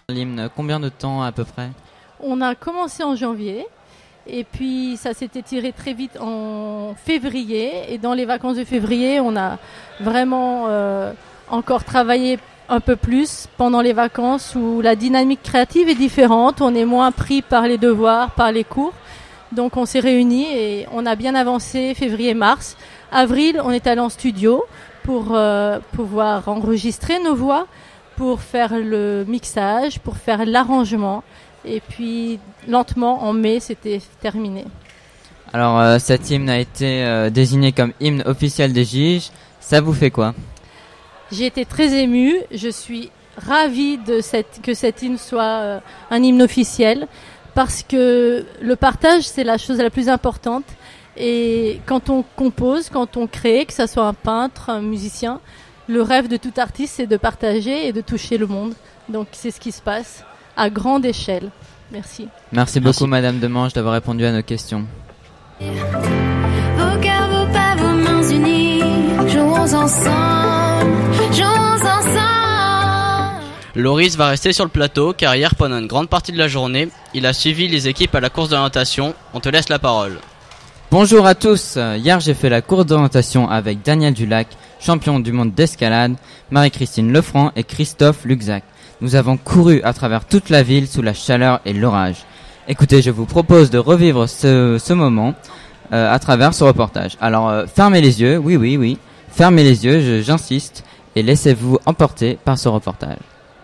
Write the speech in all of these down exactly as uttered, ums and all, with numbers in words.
L'hymne, combien de temps à peu près ? On a commencé en janvier et puis ça s'est étiré très vite en février. Et dans les vacances de février, on a vraiment euh, encore travaillé un peu plus pendant les vacances où la dynamique créative est différente. On est moins pris par les devoirs, par les cours. Donc on s'est réunis et on a bien avancé février-mars. Avril, on est allé en studio pour euh, pouvoir enregistrer nos voix, pour faire le mixage, pour faire l'arrangement. Et puis, lentement, en mai, c'était terminé. Alors, euh, cet hymne a été euh, désigné comme hymne officiel des J I J. Ça vous fait quoi ? J'ai été très émue. Je suis ravie de cette, que cet hymne soit euh, un hymne officiel. Parce que le partage, c'est la chose la plus importante. Et quand on compose, quand on crée, que ce soit un peintre, un musicien, le rêve de tout artiste, c'est de partager et de toucher le monde. Donc, c'est ce qui se passe à grande échelle. Merci. Merci beaucoup, Merci. Madame Demange, d'avoir répondu à nos questions. Vos cœurs, vos pas, vos mains unies, jouons ensemble, jouons ensemble. Loris va rester sur le plateau car hier, pendant une grande partie de la journée, il a suivi les équipes à la course d'orientation. On te laisse la parole. Bonjour à tous. Hier, j'ai fait la course d'orientation avec Daniel Dulac, champion du monde d'escalade, Marie-Christine Lefranc et Christophe Luxac. Nous avons couru à travers toute la ville sous la chaleur et l'orage. Écoutez, je vous propose de revivre ce, ce moment euh, à travers ce reportage. Alors, euh, fermez les yeux, oui, oui, oui. Fermez les yeux, je, j'insiste, et laissez-vous emporter par ce reportage.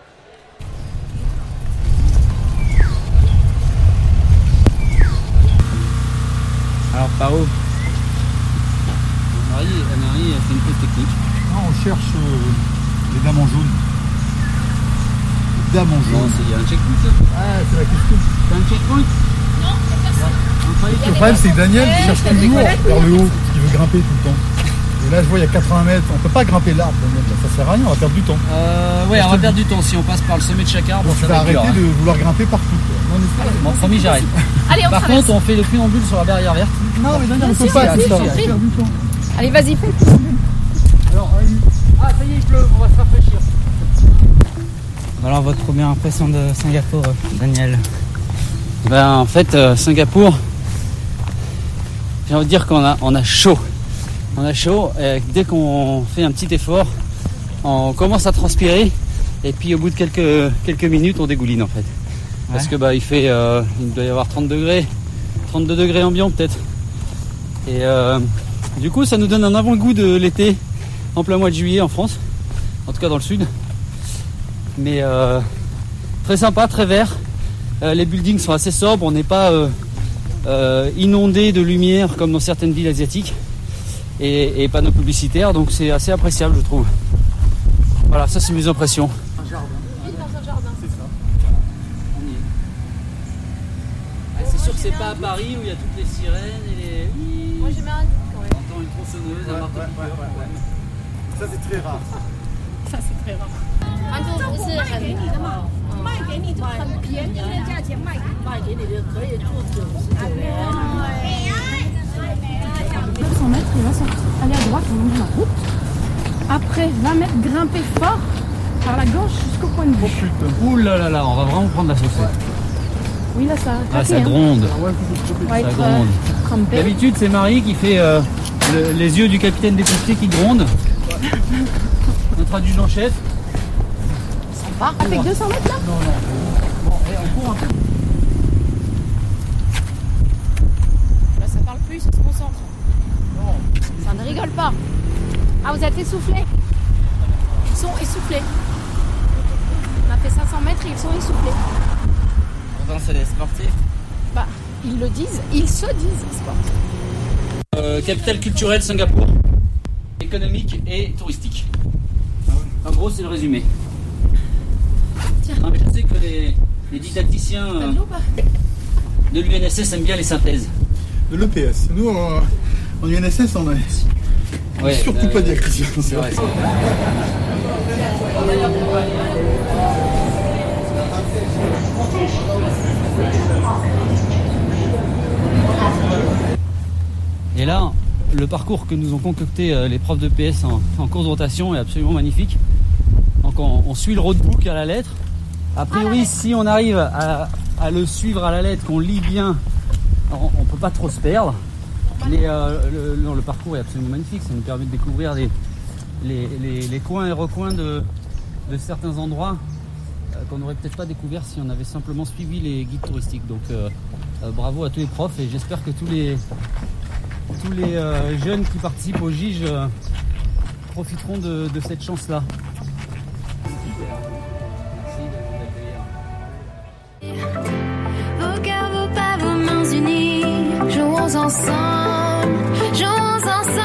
Alors, par où ? Marie, Marie a fait une pause technique. Non, on cherche euh, les dames en jaune. Les dames en jaune. Non, il y a un checkpoint là. Ah, c'est la question. T'as un checkpoint ? Non, le problème, c'est que Daniel il cherche toujours vers le haut, parce qu'il veut grimper tout le temps. Et là, je vois, il y a quatre-vingts mètres. On peut pas grimper l'arbre, Daniel. Ça sert à rien, on va perdre du temps. Euh, ouais, on va perdre du temps. Si on passe par le sommet de chaque arbre, bon, ça va arrêter dur, de hein. vouloir grimper partout. Non, Allez, bon, promis, j'arrête. Allez, on Par traverse. contre, on fait le préambule sur la barrière verte. Non, mais Daniel, on Si, peut pas. si, C'est ça, si, on si. perd du temps. Allez, vas-y, fais. Alors, ah, ça y est, il pleut. On va se rafraîchir. Alors, votre première impression de Singapour, Daniel ? Ben, en fait, euh, Singapour, j'ai envie de dire qu'on a, on a chaud. On a chaud. Et dès qu'on fait un petit effort, on commence à transpirer. Et puis, au bout de quelques, quelques minutes, on dégouline, en fait. Ouais. Parce que, bah, il fait, euh, il doit y avoir trente degrés, trente-deux degrés ambiant, peut-être. Et, euh, du coup, ça nous donne un avant-goût de l'été en plein mois de juillet en France. En tout cas, dans le sud. Mais euh, très sympa, très vert. Euh, les buildings sont assez sobres, on n'est pas euh, euh, inondé de lumière comme dans certaines villes asiatiques et, et panneaux publicitaires, donc c'est assez appréciable, je trouve. Voilà, ça c'est mes impressions. Un jardin. Oui, dans un jardin. C'est ça. On y est. Ah, c'est sûr que c'est pas à Paris où il y a toutes les sirènes et les. Moi j'ai mis un doute quand même. On entend une tronçonneuse, un marteau piqueur. Ouais, ouais, ouais. Ça c'est très rare. Ça c'est très rare. 安住不是很卖给你就很便宜的价钱卖卖给你的可以做九十九元。 deux cents mètres, il va sortir. Aller à droite, on longe la route. Après, vingt mètres, grimper fort par la gauche jusqu'au point de vue. Oh putain. Ouh là là là, on va vraiment prendre la saucette. Oui, là ça a Ah, craqué, ça hein. gronde. On va Ça être gronde. euh, crampé. D'habitude, c'est Marie qui fait euh, le- les yeux du capitaine des pompiers qui grondent. Notre adjudant chef. Ah, avec deux cents mètres là. Non, non. Bon, allez, on court un peu. Là ça parle plus, ça se concentre. Ça ne rigole pas. Ah, vous êtes essoufflés. Ils sont essoufflés. On a fait cinq cents mètres et ils sont essoufflés. Pourtant, c'est des sportifs. Bah, ils le disent, ils se disent sportifs. Euh, capitale culturelle Singapour. Économique et touristique. En gros, c'est le résumé. Non, mais je sais que les, les didacticiens euh, de l'U N S S aiment bien les synthèses. De l'E P S. Nous, en, en U N S S, on est Ouais, surtout euh, pas didacticiens. C'est vrai, c'est vrai. Et là, le parcours que nous ont concocté euh, les profs de P S en, en course de rotation est absolument magnifique. Donc on, on suit le roadbook à la lettre. A priori, si on arrive à, à le suivre à la lettre, qu'on lit bien, on, on peut pas trop se perdre. Mais euh, le, le, le parcours est absolument magnifique. Ça nous permet de découvrir les, les, les, les coins et recoins de, de certains endroits euh, qu'on n'aurait peut-être pas découvert si on avait simplement suivi les guides touristiques. Donc euh, euh, bravo à tous les profs et j'espère que tous les, tous les euh, jeunes qui participent au G I G euh, profiteront de, de cette chance-là. Vos cœurs, vos pas, vos mains unies, jouons ensemble, jouons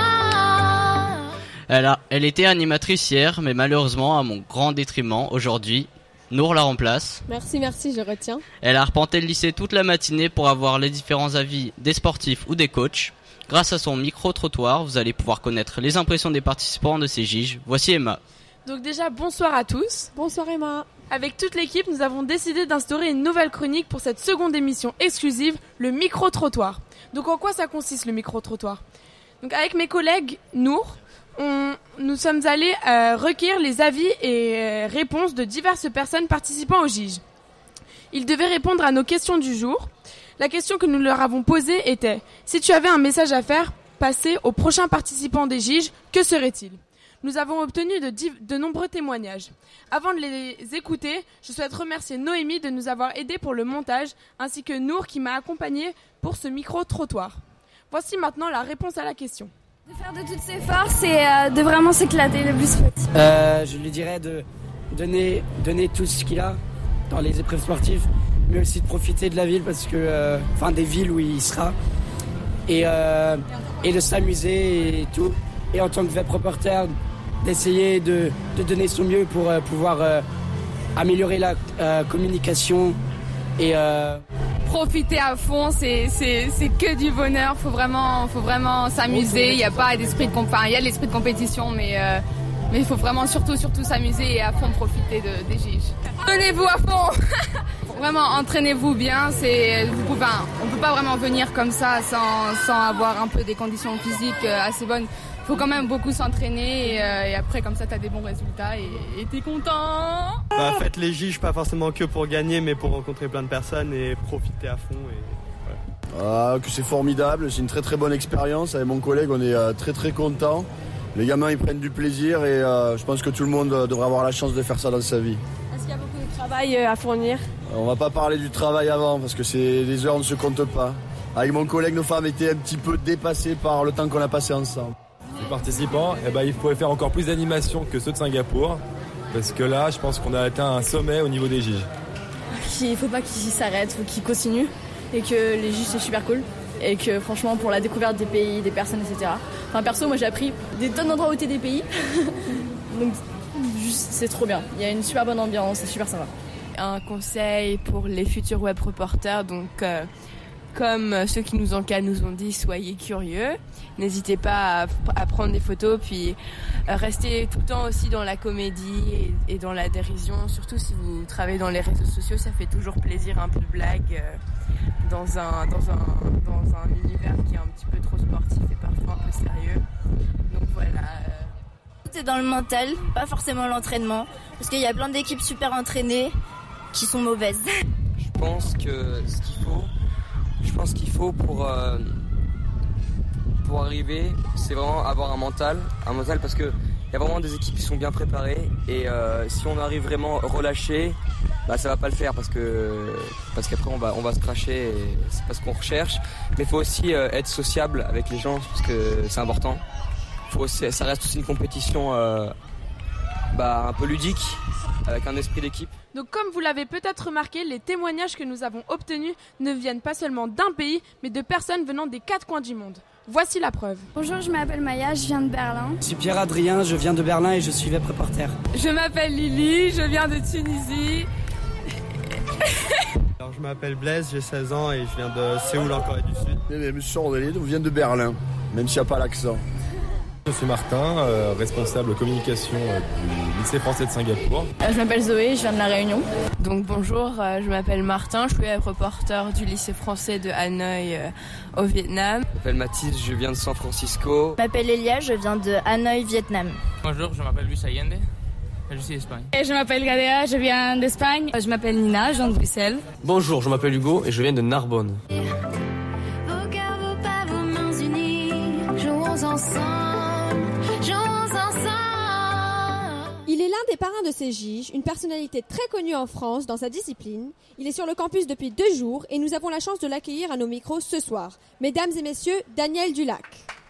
ensemble. Elle, a, elle était animatrice hier, mais malheureusement, à mon grand détriment, aujourd'hui, Nour la remplace. Merci, merci, je retiens. Elle a arpenté le lycée toute la matinée pour avoir les différents avis des sportifs ou des coachs. Grâce à son micro-trottoir, vous allez pouvoir connaître les impressions des participants de ces G I G. Voici Emma. Donc déjà, bonsoir à tous. Bonsoir Emma. Avec toute l'équipe, nous avons décidé d'instaurer une nouvelle chronique pour cette seconde émission exclusive, le micro-trottoir. Donc en quoi ça consiste le micro-trottoir ? Donc avec mes collègues Nour, on, nous sommes allés euh, recueillir les avis et euh, réponses de diverses personnes participant au G I G. Ils devaient répondre à nos questions du jour. La question que nous leur avons posée était « Si tu avais un message à faire passer aux prochains participants des G I G, que serait-il » Nous avons obtenu de, div- de nombreux témoignages. Avant de les écouter, je souhaite remercier Noémie de nous avoir aidés pour le montage, ainsi que Nour qui m'a accompagné pour ce micro-trottoir. Voici maintenant la réponse à la question. De faire de toutes ses forces et euh, de vraiment s'éclater le plus possible. Euh, je lui dirais de donner, donner tout ce qu'il a dans les épreuves sportives, mais aussi de profiter de la ville, parce que, enfin euh, des villes où il sera, et, euh, et de s'amuser et tout. Et en tant que web reporter, d'essayer de, de donner son mieux pour euh, pouvoir euh, améliorer la euh, communication et euh... profiter à fond. C'est c'est c'est que du bonheur. Faut vraiment faut vraiment s'amuser. Il y a pas d'esprit de comp... enfin, il y a l'esprit de compétition, mais euh, mais il faut vraiment surtout surtout s'amuser et à fond profiter de des G I G. Donnez-vous à fond. Vraiment entraînez-vous bien. C'est vous pouvez, enfin, on peut pas vraiment venir comme ça sans sans avoir un peu des conditions physiques assez bonnes. Faut quand même beaucoup s'entraîner et, euh, et après comme ça t'as des bons résultats et, et t'es content. Bah faites les G I G pas forcément que pour gagner mais pour rencontrer plein de personnes et profiter à fond et voilà. Ah, que c'est formidable, c'est une très très bonne expérience. Avec mon collègue on est euh, très très contents. Les gamins ils prennent du plaisir et euh, je pense que tout le monde devrait avoir la chance de faire ça dans sa vie. Est-ce qu'il y a beaucoup de travail à fournir ? On va pas parler du travail avant parce que c'est les heures ne se comptent pas. Avec mon collègue nos femmes étaient un petit peu dépassées par le temps qu'on a passé ensemble. Les participants, eh ben, il faut faire encore plus d'animations que ceux de Singapour, parce que là, je pense qu'on a atteint un sommet au niveau des G I G. Il ne faut pas qu'ils s'arrêtent, il faut qu'ils continuent, et que les G I G c'est super cool, et que franchement pour la découverte des pays, des personnes, et cetera. Enfin perso, moi j'ai appris des tonnes d'endroits où t'es des pays, donc juste c'est trop bien. Il y a une super bonne ambiance, c'est super sympa. Un conseil pour les futurs web reporters, donc euh, comme ceux qui nous encadrent nous ont dit, soyez curieux. N'hésitez pas à, à prendre des photos, puis euh, restez tout le temps aussi dans la comédie et, et dans la dérision. Surtout si vous travaillez dans les réseaux sociaux, ça fait toujours plaisir, un peu de blague euh, dans, un, dans, un, dans un univers qui est un petit peu trop sportif et parfois un peu sérieux. Donc voilà. Euh... Tout est dans le mental, pas forcément l'entraînement, parce qu'il y a plein d'équipes super entraînées qui sont mauvaises. Je pense que ce qu'il faut, je pense qu'il faut pour... Euh... pour arriver, c'est vraiment avoir un mental, un mental parce que il y a vraiment des équipes qui sont bien préparées et euh, si on arrive vraiment relâché, bah ça va pas le faire parce que parce qu'après on va on va se cracher et c'est pas ce qu'on recherche. Mais il faut aussi euh, être sociable avec les gens parce que c'est important. Faut aussi, ça reste aussi une compétition euh, bah un peu ludique avec un esprit d'équipe. Donc comme vous l'avez peut-être remarqué, les témoignages que nous avons obtenus ne viennent pas seulement d'un pays, mais de personnes venant des quatre coins du monde. Voici la preuve. Bonjour, je m'appelle Maya, je viens de Berlin. Je suis Pierre-Adrien, je viens de Berlin et je suis web reporter. Je m'appelle Lily, je viens de Tunisie. Alors je m'appelle Blaise, j'ai seize ans et je viens de Séoul en Corée du Sud. Et mes Sordeliers viennent de Berlin, même s'il n'y a pas l'accent. Je suis Martin, euh, responsable communication euh, du lycée français de Singapour. Euh, je m'appelle Zoé, je viens de La Réunion. Donc bonjour, euh, je m'appelle Martin, je suis reporter du lycée français de Hanoï euh, au Vietnam. Je m'appelle Mathis, je viens de San Francisco. Je m'appelle Elia, je viens de Hanoï, Vietnam. Bonjour, je m'appelle Luis Allende, Je suis d'Espagne. Je m'appelle Gadea, je viens d'Espagne. Je m'appelle Nina, je viens de Bruxelles. Bonjour, je m'appelle Hugo et je viens de Narbonne. Vos cœurs, vos pas, vos mains unies, jouons ensemble, jouons ensemble. Il est l'un des parrains de ces J I G, une personnalité très connue en France dans sa discipline. Il est sur le campus depuis deux jours et nous avons la chance de l'accueillir à nos micros ce soir. Mesdames et messieurs, Daniel Dulac.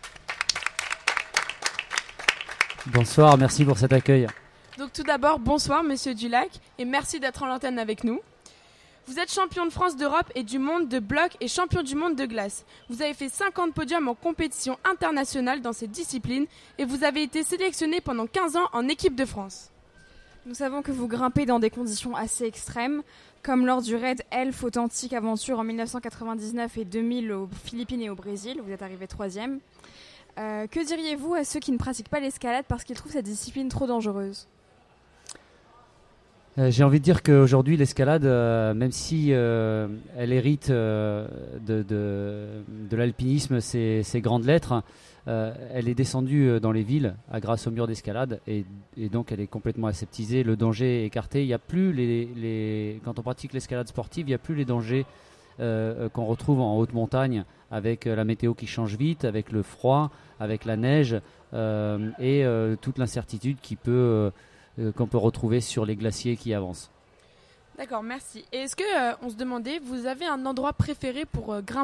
Bonsoir, merci pour cet accueil. Donc tout d'abord, bonsoir Monsieur Dulac et merci d'être en l'antenne avec nous. Vous êtes champion de France, d'Europe et du monde de bloc et champion du monde de glace. Vous avez fait cinquante podiums en compétition internationale dans cette discipline et vous avez été sélectionné pendant quinze ans en équipe de France. Nous savons que vous grimpez dans des conditions assez extrêmes, comme lors du raid Elf Authentique Aventure en dix-neuf cent quatre-vingt-dix-neuf et deux mille aux Philippines et au Brésil. Vous êtes arrivé troisième. Euh, que diriez-vous à ceux qui ne pratiquent pas l'escalade parce qu'ils trouvent cette discipline trop dangereuse ? Euh, j'ai envie de dire qu'aujourd'hui l'escalade, euh, même si euh, elle hérite euh, de, de, de l'alpinisme ses, ses grandes lettres, euh, elle est descendue dans les villes à, grâce aux murs d'escalade et, et donc elle est complètement aseptisée, le danger est écarté. Il y a plus les, les, quand on pratique l'escalade sportive, il n'y a plus les dangers euh, qu'on retrouve en haute montagne avec la météo qui change vite, avec le froid, avec la neige euh, et euh, toute l'incertitude qui peut... Euh, qu'on peut retrouver sur les glaciers qui avancent. D'accord, merci. Et est-ce que euh, on se demandait, vous avez un endroit préféré pour euh, grimper ?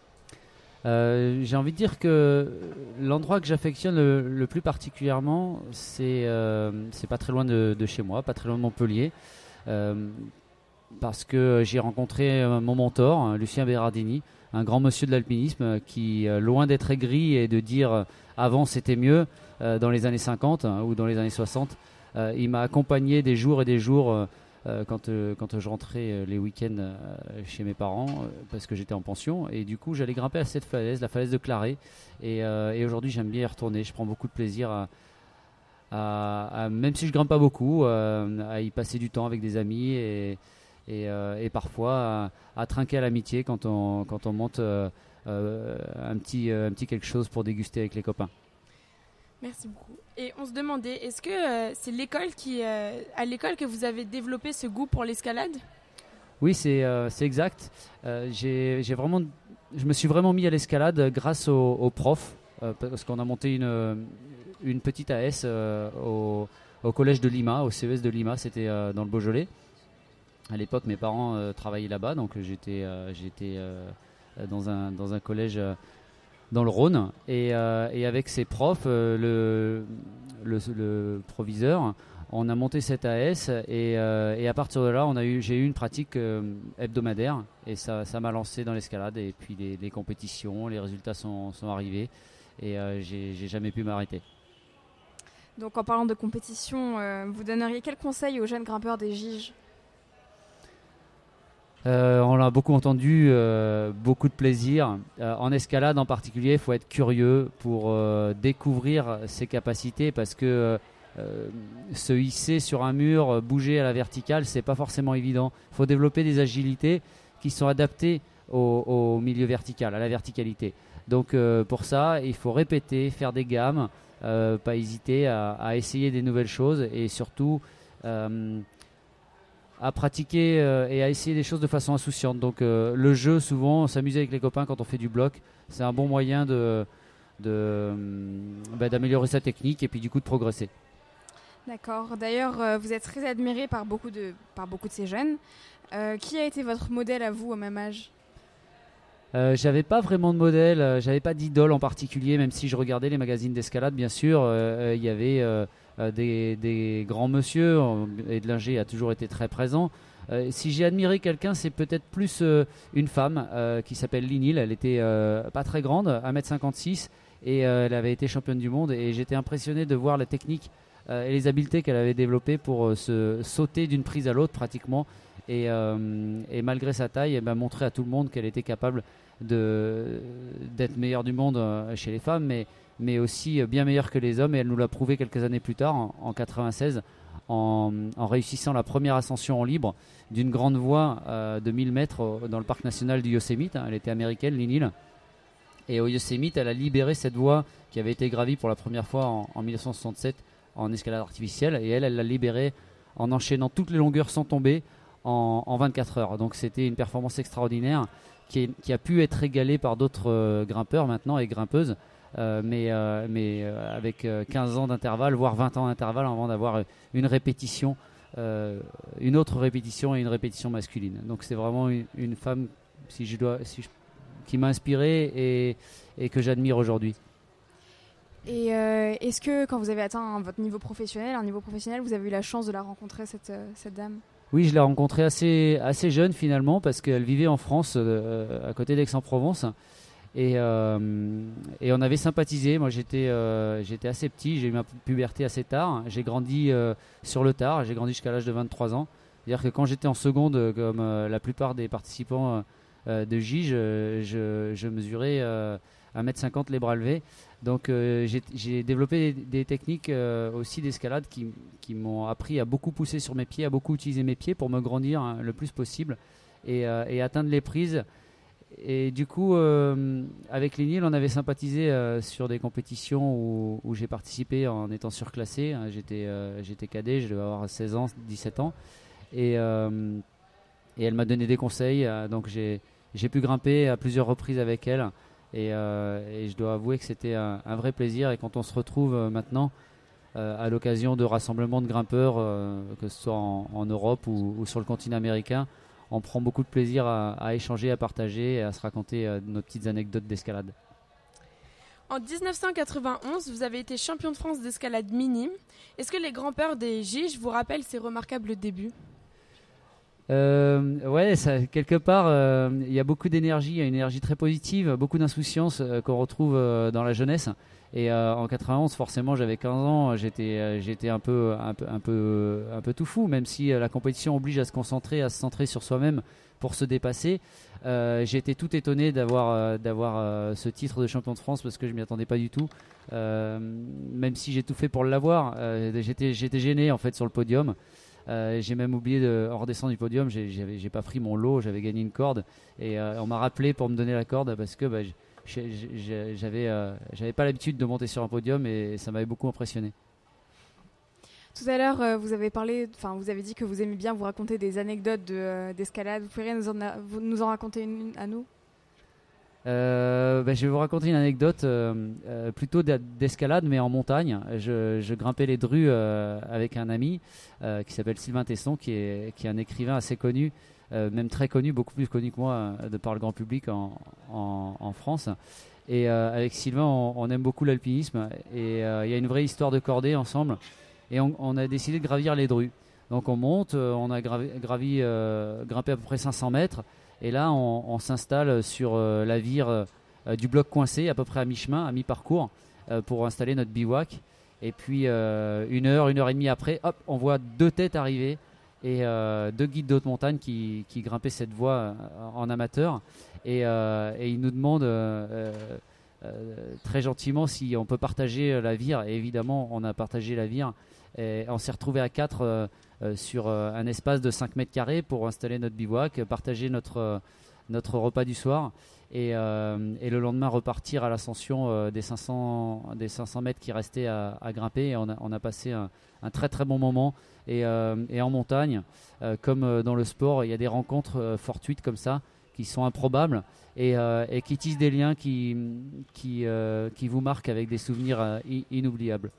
euh, J'ai envie de dire que l'endroit que j'affectionne le, le plus particulièrement, c'est euh, c'est pas très loin de, de chez moi, pas très loin de Montpellier, euh, parce que j'ai rencontré mon mentor, Lucien Berardini, un grand monsieur de l'alpinisme qui, loin d'être aigri et de dire euh, avant c'était mieux euh, dans les années cinquante hein, ou dans les années soixante, Euh, il m'a accompagné des jours et des jours euh, euh, quand, euh, quand je rentrais euh, les week-ends euh, chez mes parents euh, parce que j'étais en pension et du coup j'allais grimper à cette falaise, la falaise de Claret et, euh, et aujourd'hui j'aime bien y retourner, je prends beaucoup de plaisir à, à, à même si je grimpe pas beaucoup euh, à y passer du temps avec des amis et, et, euh, et parfois à, à trinquer à l'amitié quand on, quand on monte euh, euh, un, petit, euh, un petit quelque chose pour déguster avec les copains. Merci beaucoup. Et on se demandait, est-ce que euh, c'est l'école qui, euh, à l'école que vous avez développé ce goût pour l'escalade ? Oui, c'est, euh, c'est exact. Euh, j'ai, j'ai vraiment, je me suis vraiment mis à l'escalade grâce aux, aux profs, euh, parce qu'on a monté une, une petite A S euh, au, au collège de Lima, au C E S de Lima, c'était euh, dans le Beaujolais. À l'époque, mes parents euh, travaillaient là-bas, donc j'étais, euh, j'étais euh, dans, un, dans un collège... Euh, dans le Rhône et, euh, et avec ses profs, euh, le, le, le proviseur, on a monté cette A S et, euh, et à partir de là, on a eu, j'ai eu une pratique euh, hebdomadaire et ça, ça m'a lancé dans l'escalade et puis les, les compétitions, les résultats sont, sont arrivés et euh, j'ai, j'ai jamais pu m'arrêter. Donc en parlant de compétition, euh, vous donneriez quel conseil aux jeunes grimpeurs des J I G ? Euh, on l'a beaucoup entendu, euh, beaucoup de plaisir. Euh, en escalade en particulier, il faut être curieux pour euh, découvrir ses capacités parce que euh, se hisser sur un mur, bouger à la verticale, c'est pas forcément évident. Il faut développer des agilités qui sont adaptées au, au milieu vertical, à la verticalité. Donc euh, pour ça, il faut répéter, faire des gammes, euh, pas hésiter à, à essayer des nouvelles choses et surtout... Euh, à pratiquer euh, et à essayer des choses de façon insouciante. Donc euh, le jeu, souvent, s'amuser avec les copains quand on fait du bloc, c'est un bon moyen de, de, bah, d'améliorer sa technique et puis du coup de progresser. D'accord. D'ailleurs, euh, vous êtes très admiré par beaucoup de, par beaucoup de ces jeunes. Euh, qui a été votre modèle à vous au même âge ? Euh, j'avais pas vraiment de modèle, euh, j'avais pas d'idole en particulier, même si je regardais les magazines d'escalade, bien sûr. Il euh, euh, y avait euh, euh, des, des grands monsieur, euh, Edlinger a toujours été très présent. Euh, si j'ai admiré quelqu'un, c'est peut-être plus euh, une femme euh, qui s'appelle Linil. Elle était euh, pas très grande, un mètre cinquante-six, et euh, elle avait été championne du monde. Et j'étais impressionné de voir la technique euh, et les habiletés qu'elle avait développées pour euh, se sauter d'une prise à l'autre pratiquement. Et, euh, et malgré sa taille, eh ben, montrer à tout le monde qu'elle était capable de, d'être meilleure du monde euh, chez les femmes, mais, mais aussi euh, bien meilleure que les hommes. Et elle nous l'a prouvé quelques années plus tard, en, en quatre-vingt-seize, en, en réussissant la première ascension en libre d'une grande voie euh, de mille mètres au, dans le parc national du Yosemite. Hein, elle était américaine, Linil. Et au Yosemite, elle a libéré cette voie qui avait été gravie pour la première fois en, en mille neuf cent soixante-sept en escalade artificielle, et elle, elle l'a libéré en enchaînant toutes les longueurs sans tomber en, en vingt-quatre heures. Donc c'était une performance extraordinaire qui, est, qui a pu être égalée par d'autres euh, grimpeurs maintenant et grimpeuses, euh, mais, euh, mais euh, avec euh, quinze ans d'intervalle, voire vingt ans d'intervalle avant d'avoir une répétition, euh, une autre répétition et une répétition masculine. Donc c'est vraiment une, une femme si je dois, si je, qui m'a inspiré et, et que j'admire aujourd'hui. Et euh, est-ce que quand vous avez atteint votre niveau professionnel, un niveau professionnel, vous avez eu la chance de la rencontrer, cette, euh, cette dame ? Oui, je l'ai rencontrée assez, assez jeune finalement, parce qu'elle vivait en France, euh, à côté d'Aix-en-Provence. Et, euh, et on avait sympathisé. Moi, j'étais, euh, j'étais assez petit, j'ai eu ma puberté assez tard. J'ai grandi euh, sur le tard, j'ai grandi jusqu'à l'âge de vingt-trois ans. C'est-à-dire que quand j'étais en seconde, comme euh, la plupart des participants euh, de J, je, je, je mesurais euh, un mètre cinquante les bras levés. Donc euh, j'ai, j'ai développé des, des techniques euh, aussi d'escalade qui, qui m'ont appris à beaucoup pousser sur mes pieds, à beaucoup utiliser mes pieds pour me grandir hein, le plus possible et, euh, et atteindre les prises. Et du coup, euh, avec Lénil, on avait sympathisé euh, sur des compétitions où, où j'ai participé en étant surclassé. J'étais, euh, j'étais cadet, je devais avoir seize ans, dix-sept ans. Et, euh, et elle m'a donné des conseils. Euh, donc j'ai, j'ai pu grimper à plusieurs reprises avec elle. Et, euh, et je dois avouer que c'était un, un vrai plaisir. Et quand on se retrouve euh, maintenant euh, à l'occasion de rassemblements de grimpeurs, euh, que ce soit en, en Europe ou, ou sur le continent américain, on prend beaucoup de plaisir à, à échanger, à partager et à se raconter euh, nos petites anecdotes d'escalade. En dix-neuf cent quatre-vingt-onze, vous avez été champion de France d'escalade minime. Est-ce que les grimpeurs des J, je vous rappelle ces remarquables débuts ? Euh, ouais, ça, quelque part, il euh, y a beaucoup d'énergie, il y a une énergie très positive, beaucoup d'insouciance euh, qu'on retrouve euh, dans la jeunesse. Et euh, en quatre-vingt-onze, forcément, j'avais quinze ans, j'étais, euh, j'étais un peu, un peu, un peu, un peu tout fou, même si euh, la compétition oblige à se concentrer, à se centrer sur soi-même pour se dépasser. Euh, j'ai été tout étonné d'avoir, euh, d'avoir euh, ce titre de champion de France parce que je m'y attendais pas du tout. Euh, même si j'ai tout fait pour l'avoir, euh, j'étais, j'étais gêné en fait sur le podium. Euh, j'ai même oublié de, en redescendant du podium, j'ai, j'avais, j'ai pas pris mon lot, j'avais gagné une corde et euh, on m'a rappelé pour me donner la corde parce que bah, j'avais, euh, j'avais pas l'habitude de monter sur un podium et ça m'avait beaucoup impressionné. Tout à l'heure, euh, vous avez parlé, enfin, vous avez dit que vous aimez bien vous raconter des anecdotes de, euh, d'escalade. Vous pourriez nous en, a, vous, nous en raconter une à nous ? Euh, bah, je vais vous raconter une anecdote euh, euh, plutôt d'escalade mais en montagne. Je, je grimpais les drues euh, avec un ami euh, qui s'appelle Sylvain Tesson, qui est, qui est un écrivain assez connu, euh, même très connu, beaucoup plus connu que moi euh, de par le grand public en, en, en France. Et euh, avec Sylvain, on, on aime beaucoup l'alpinisme et il euh, y a une vraie histoire de cordée ensemble. Et on, on a décidé de gravir les drues. Donc on monte, on a gravi, gravi euh, grimpé à peu près cinq cents mètres. Et là, on, on s'installe sur euh, la vire euh, du bloc coincé, à peu près à mi-chemin, à mi-parcours, euh, pour installer notre bivouac. Et puis, euh, une heure, une heure et demie après, hop, on voit deux têtes arriver et euh, deux guides de haute montagne qui, qui grimpaient cette voie euh, en amateur. Et, euh, et ils nous demandent euh, euh, très gentiment si on peut partager la vire. Et évidemment, on a partagé la vire. Et on s'est retrouvés à quatre euh, euh, sur euh, un espace de cinq mètres carrés pour installer notre bivouac, partager notre, euh, notre repas du soir et, euh, et le lendemain repartir à l'ascension euh, des, cinq cents, des cinq cents mètres qui restaient à, à grimper. Et on a, on a passé un, un très très bon moment. Et, euh, et en montagne, euh, comme euh, dans le sport, il y a des rencontres euh, fortuites comme ça qui sont improbables et, euh, et qui tissent des liens qui, qui, euh, qui vous marquent avec des souvenirs euh, inoubliables.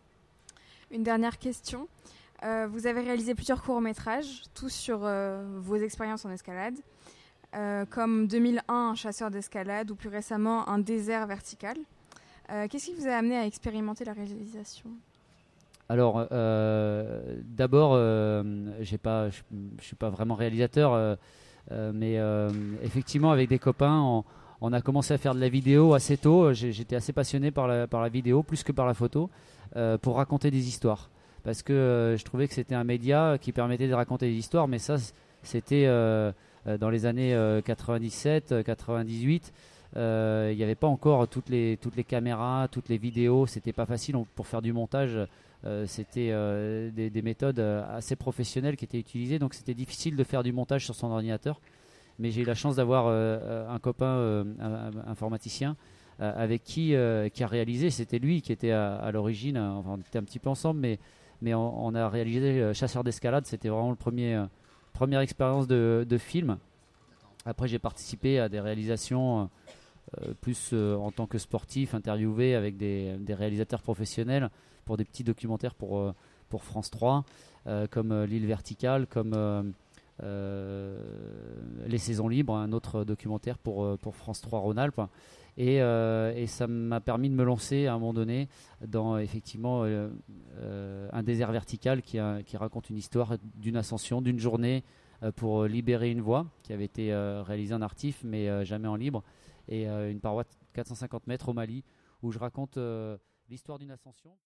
Une dernière question. Euh, vous avez réalisé plusieurs courts-métrages, tous sur euh, vos expériences en escalade, euh, comme deux mille un, un chasseur d'escalade, ou plus récemment, un désert vertical. Euh, qu'est-ce qui vous a amené à expérimenter la réalisation ? Alors, euh, d'abord, euh, j'ai pas, je ne suis pas vraiment réalisateur, euh, euh, mais euh, effectivement, avec des copains, on, on a commencé à faire de la vidéo assez tôt. J'ai, j'étais assez passionné par la, par la vidéo, plus que par la photo. Euh, pour raconter des histoires parce que euh, je trouvais que c'était un média qui permettait de raconter des histoires, mais ça c'était euh, dans les années euh, quatre-vingt-dix-sept quatre-vingt-dix-huit. Euh, il n'y avait pas encore toutes les, toutes les caméras, toutes les vidéos, c'était pas facile. On, pour faire du montage euh, c'était euh, des, des méthodes assez professionnelles qui étaient utilisées, donc c'était difficile de faire du montage sur son ordinateur, mais j'ai eu la chance d'avoir euh, un copain euh, un, un informaticien euh, avec qui, euh, qui a réalisé. C'était lui qui était à, à l'origine. Enfin, on était un petit peu ensemble, mais, mais on, on a réalisé Chasseur d'escalade. C'était vraiment le premier, euh, première expérience de, de film. Après, j'ai participé à des réalisations euh, plus euh, en tant que sportif, interviewé avec des, des réalisateurs professionnels pour des petits documentaires pour, euh, pour France trois, euh, comme euh, L'île verticale, comme euh, euh, Les saisons libres, un autre documentaire pour, euh, pour France trois Rhône-Alpes. Et, euh, et ça m'a permis de me lancer à un moment donné dans effectivement euh, euh, un désert vertical qui, a, qui raconte une histoire d'une ascension, d'une journée euh, pour libérer une voie qui avait été euh, réalisée en artif mais euh, jamais en libre, et euh, une paroi de quatre cent cinquante mètres au Mali où je raconte euh, l'histoire d'une ascension.